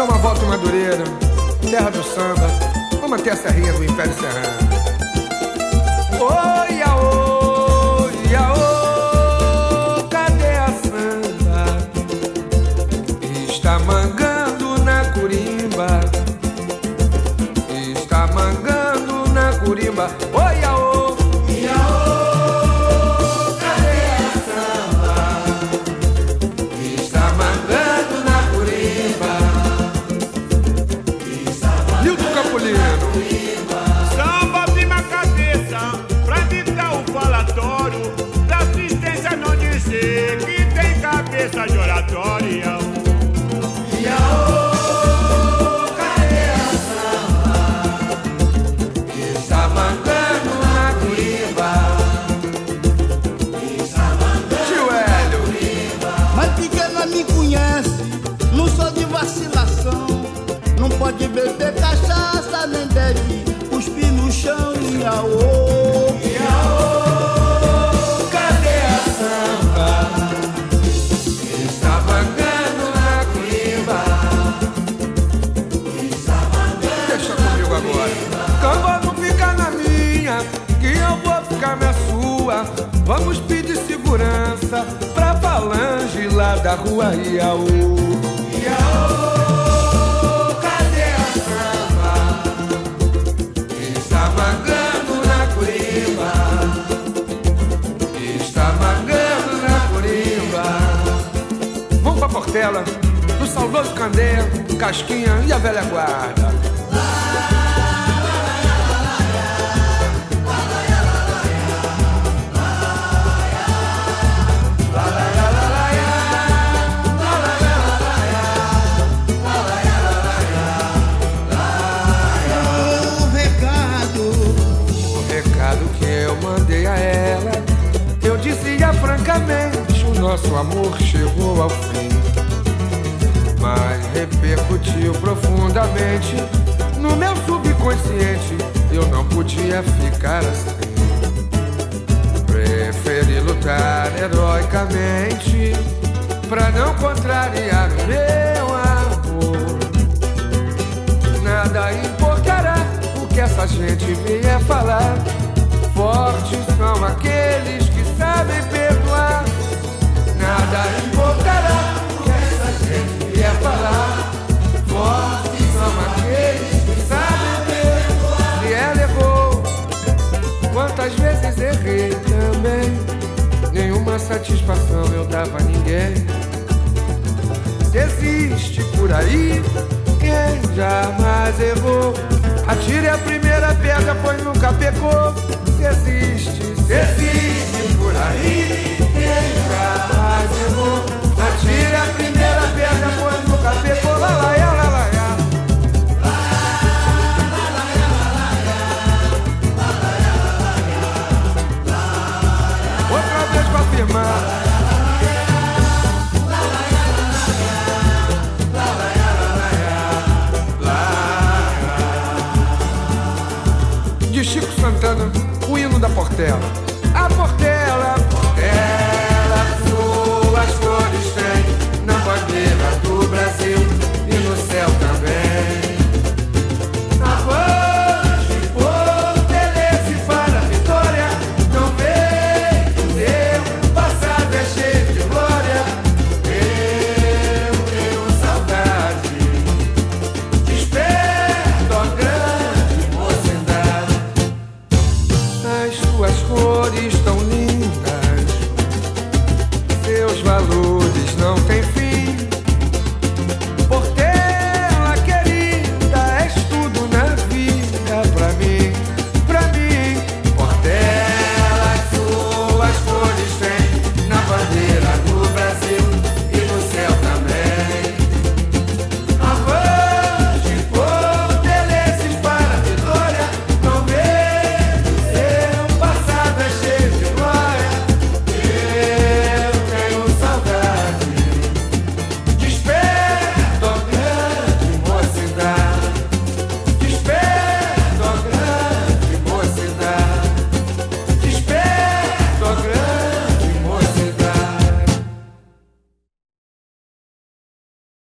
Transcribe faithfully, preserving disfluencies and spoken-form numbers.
dar uma volta em Madureira, terra do samba. Vamos até a serrinha do Império Serrano. Oi, aô, aô, cadê a samba? Está mangando na curimba. Está mangando na curimba. Oi, aô. Samba prima cabeça pra evitar o falatório, da assistência não dizer que tem cabeça de oratória. E aô, cadê a samba? Está mandando na curimba. Está mandando Tio na curimba. Mas pequena me conhece, não sou de vacilação. Não pode beber cachaça, nem deve cuspir no chão. E aô, E aô, cadê a samba? Está mangando na curimba. Está mangando. Deixa comigo agora. Camba não fica na minha, que eu vou ficar na sua. Vamos pedir segurança pra falange lá da rua Iaú. E aô, cadê a samba? Está mangando na curimba. Está mangando na curimba. Vamos pra Portela, do saudoso Candé, Casquinha e a velha guarda. o recado. O recado que eu mandei a ela, eu dizia francamente, o nosso amor chegou ao fim. Mas repercutiu profundamente no meu subconsciente, eu não podia ficar assim. Preferi lutar heroicamente pra não contrariar o meu amor. Nada importará o que essa gente vier falar. Fortes são aqueles que sabem perdoar. Nada importará o que essa gente vier falar. Fortes são aqueles que sabem perdoar. Se ela errou, quantas vezes errei também. Nenhuma satisfação eu dava a ninguém. Se existe por aí quem jamais errou, atire a primeira pedra, pois nunca pecou. Se existe, se existe por aí quem jamais errou, atire a primeira pedra, pois nunca pecou. Lá, lá, lá, lá, lá. Outra vez pra afirmar. De Chico Santana, o hino da Portela.